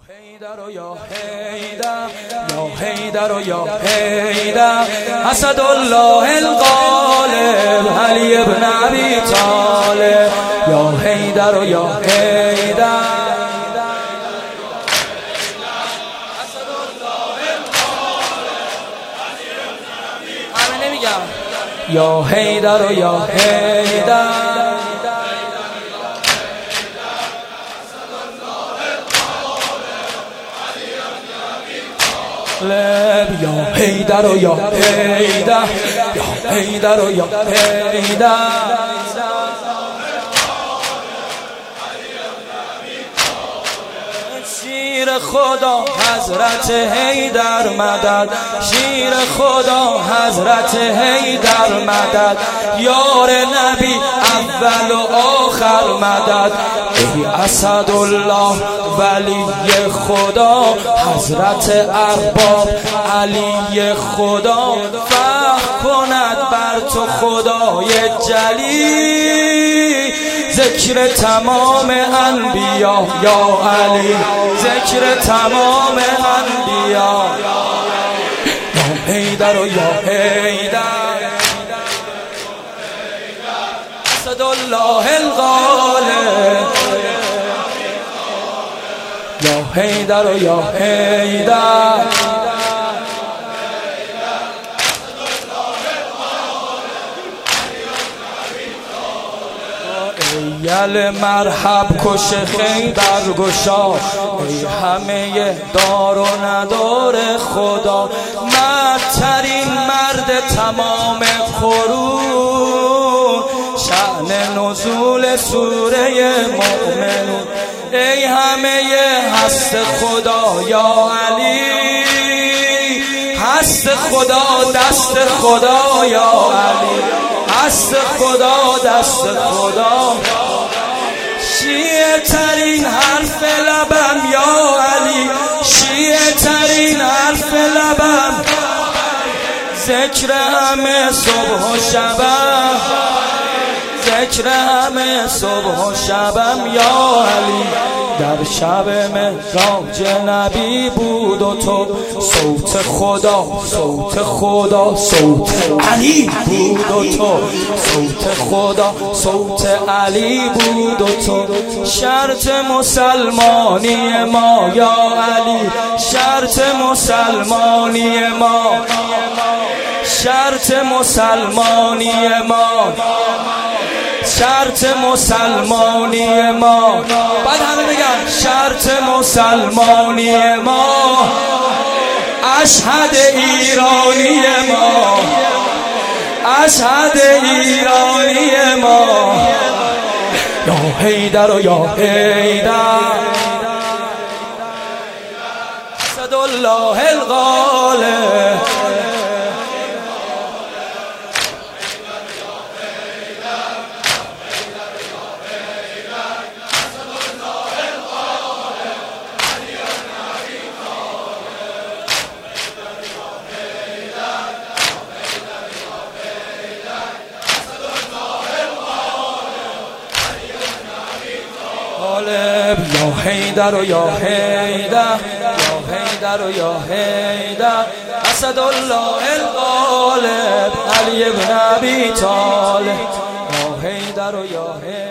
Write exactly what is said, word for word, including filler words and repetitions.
حیدر و یا حیدر یا حیدر و یا حیدر اسد الله الغالب علی ابن ابی طالب یا حیدر و یا حیدر اسد الله الغالب علی ابن ابی طالب همه نمیگم یا حیدر و یا حیدر یا حیدر و یا حیدر یا حیدر و یا حیدر شیر خدا حضرت حیدر مدد شیر خدا حضرت حیدر مدد یار نبی اول و آخر مدد ای اسد الله ولی خدا حضرت ارباب علی خدا فخر کند بر تو خدای جلی ذکر تمام انبیا یا علی ذکر تمام انبیا یا حیدر و یا حیدر اسد الله الغالب یا حیدر و یا حیدر یل مرحب کش خیبر گشا ای همه دار و ندار خدا مردترین مرد تمام قرون شأن نزول سوره مؤمنون ای همه هست خدا یا علی هست خدا دست خدا یا علی هست خدا دست خدا شیعه ترین حرف لبم یا علی شیعه ترین حرف لبم ذکر همه صبح و شبم ذکر همه صبح و شبم یا علی در شب معراج نبی بود و تو صوت خدا صوت خدا صوت علی بود و تو صوت خدا صوت علی بود و تو شرط مسلمانی ما یا علی شرط مسلمانی ما شرط مسلمانی ما شرط مسلمانی ما بعد همه بگن شرط مسلمانی ما اشهد ایرانی ما اشهد ایرانی ما یا حیدر و یا حیدر اسد الله الغالب یا حیدر و یا حیدر یا حیدر و یا حیدر اسد الله الغالب علی ابن ابی طالب یا حیدر و یا حیدر